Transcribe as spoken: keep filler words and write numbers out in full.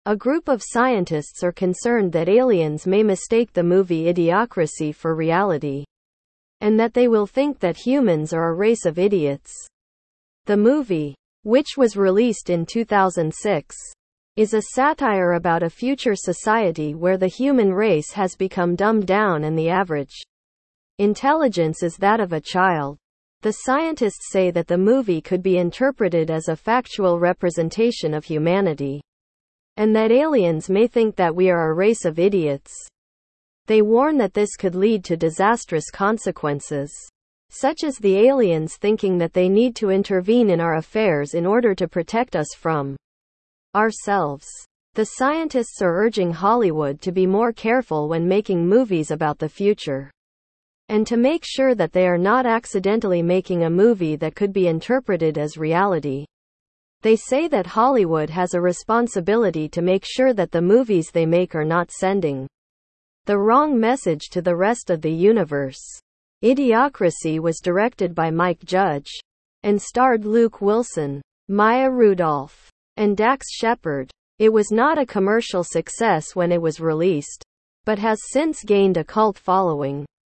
A group of scientists are concerned that aliens may mistake the movie Idiocracy for reality, and that they will think that humans are a race of idiots. The movie, which was released in two thousand six, is a satire about a future society where the human race has become dumbed down and the average intelligence is that of a child. The scientists say that the movie could be interpreted as a factual representation of humanity, and that aliens may think that we are a race of idiots. They warn that this could lead to disastrous consequences, such as the aliens thinking that they need to intervene in our affairs in order to protect us from ourselves. The scientists are urging Hollywood to be more careful when making movies about the future, and to make sure that they are not accidentally making a movie that could be interpreted as reality. They say that Hollywood has a responsibility to make sure that the movies they make are not sending the wrong message to the rest of the universe. Idiocracy was directed by Mike Judge, and starred Luke Wilson, Maya Rudolph, and Dax Shepard. It was not a commercial success when it was released, but has since gained a cult following.